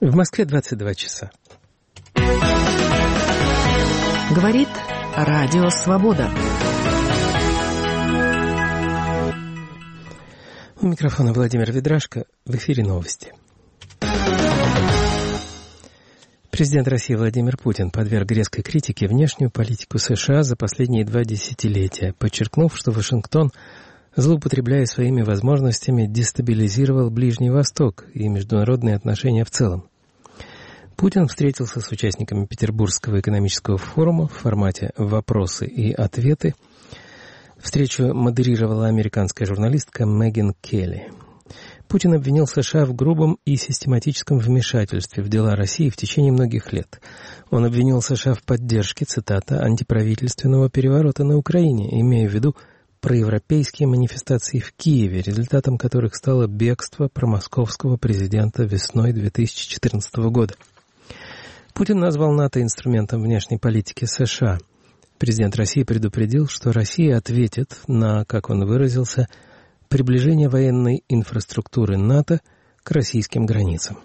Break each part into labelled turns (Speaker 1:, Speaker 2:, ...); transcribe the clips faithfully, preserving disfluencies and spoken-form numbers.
Speaker 1: В Москве двадцать два часа.
Speaker 2: Говорит Радио Свобода.
Speaker 1: У микрофона Владимир Ведрашко. В эфире новости. Президент России Владимир Путин подверг резкой критике внешнюю политику США за последние два десятилетия, подчеркнув, что Вашингтон, злоупотребляя своими возможностями, дестабилизировал Ближний Восток и международные отношения в целом. Путин встретился с участниками Петербургского экономического форума в формате «Вопросы и ответы». Встречу модерировала американская журналистка Меган Келли. Путин обвинил США в грубом и систематическом вмешательстве в дела России в течение многих лет. Он обвинил США в поддержке, цитата, «антиправительственного переворота на Украине», имея в виду проевропейские манифестации в Киеве, результатом которых стало бегство промосковского президента весной две тысячи четырнадцатого года. Путин назвал НАТО инструментом внешней политики США. Президент России предупредил, что Россия ответит на, как он выразился, приближение военной инфраструктуры НАТО к российским границам.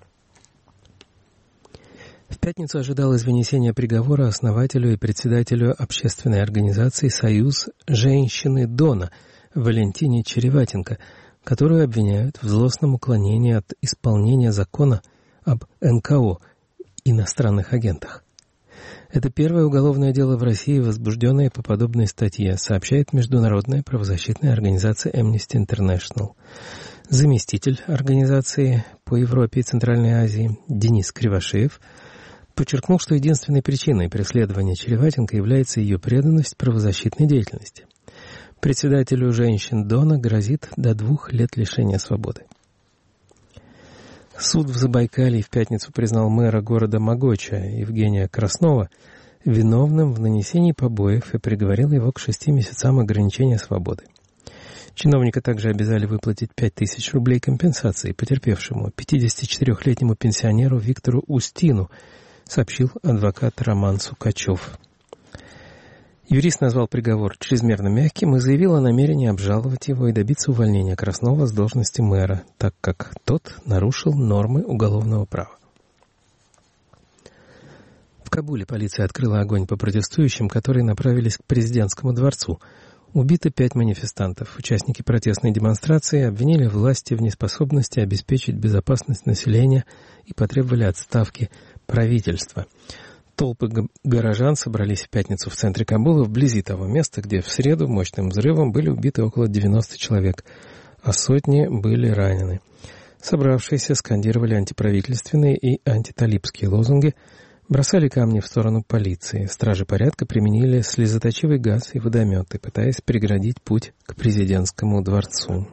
Speaker 1: В пятницу ожидалось вынесение приговора основателю и председателю общественной организации «Союз женщины Дона» Валентине Череватенко, которую обвиняют в злостном уклонении от исполнения закона об эн ка о, иностранных агентах. Это первое уголовное дело в России, возбужденное по подобной статье, сообщает международная правозащитная организация Amnesty International. Заместитель организации по Европе и Центральной Азии Денис Кривошеев подчеркнул, что единственной причиной преследования Череватенко является ее преданность правозащитной деятельности. Председателю женщин Дона грозит до двух лет лишения свободы. Суд в Забайкалье в пятницу признал мэра города Могоча Евгения Краснова виновным в нанесении побоев и приговорил его к шести месяцам ограничения свободы. Чиновника также обязали выплатить пять тысяч рублей компенсации потерпевшему пятидесятичетырёхлетнему пенсионеру Виктору Устину, сообщил адвокат Роман Сукачев. Юрист назвал приговор чрезмерно мягким и заявил о намерении обжаловать его и добиться увольнения Краснова с должности мэра, так как тот нарушил нормы уголовного права. В Кабуле полиция открыла огонь по протестующим, которые направились к президентскому дворцу. Убиты пять манифестантов. Участники протестной демонстрации обвинили власти в неспособности обеспечить безопасность населения и потребовали отставки правительства. Толпы горожан собрались в пятницу в центре Кабула, вблизи того места, где в среду мощным взрывом были убиты около девяноста человек, а сотни были ранены. Собравшиеся скандировали антиправительственные и антиталибские лозунги, бросали камни в сторону полиции. Стражи порядка применили слезоточивый газ и водометы, пытаясь преградить путь к президентскому дворцу.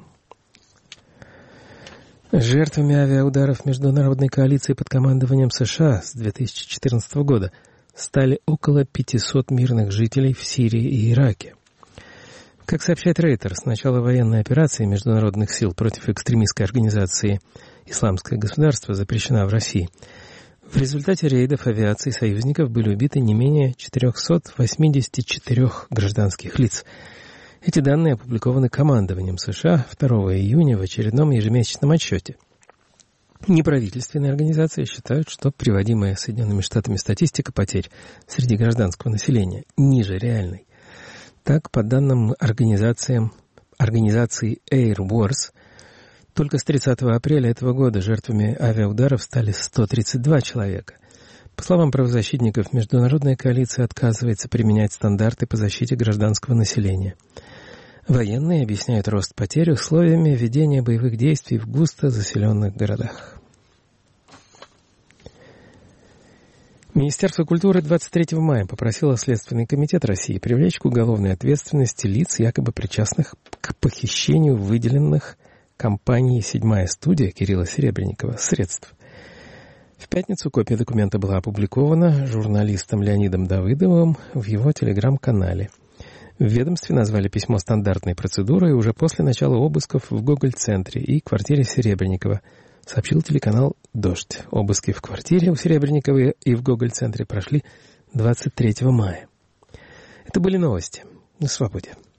Speaker 1: Жертвами авиаударов международной коалиции под командованием США с две тысячи четырнадцатого года стали около пятисот мирных жителей в Сирии и Ираке. Как сообщает Рейтер, с начала военной операции международных сил против экстремистской организации «Исламское государство» запрещена в России. В результате рейдов авиации союзников были убиты не менее четырехсот восьмидесяти четырёх гражданских лиц. Эти данные опубликованы командованием США второго июня в очередном ежемесячном отчете. Неправительственные организации считают, что приводимая Соединенными Штатами статистика потерь среди гражданского населения ниже реальной. Так, по данным организациям, организации Air Wars, только с тридцатого апреля этого года жертвами авиаударов стали сто тридцать два человека. По словам правозащитников, международная коалиция отказывается применять стандарты по защите гражданского населения. Военные объясняют рост потерь условиями ведения боевых действий в густо заселенных городах. Министерство культуры двадцать третьего мая попросило Следственный комитет России привлечь к уголовной ответственности лиц, якобы причастных к похищению выделенных компанией «Седьмая студия» Кирилла Серебренникова средств. В пятницу копия документа была опубликована журналистом Леонидом Давыдовым в его телеграм-канале. В ведомстве назвали письмо стандартной процедурой уже после начала обысков в Гоголь-центре и квартире Серебренникова, сообщил телеканал «Дождь». Обыски в квартире у Серебренникова и в Гоголь-центре прошли двадцать третьего мая. Это были новости на Свободе.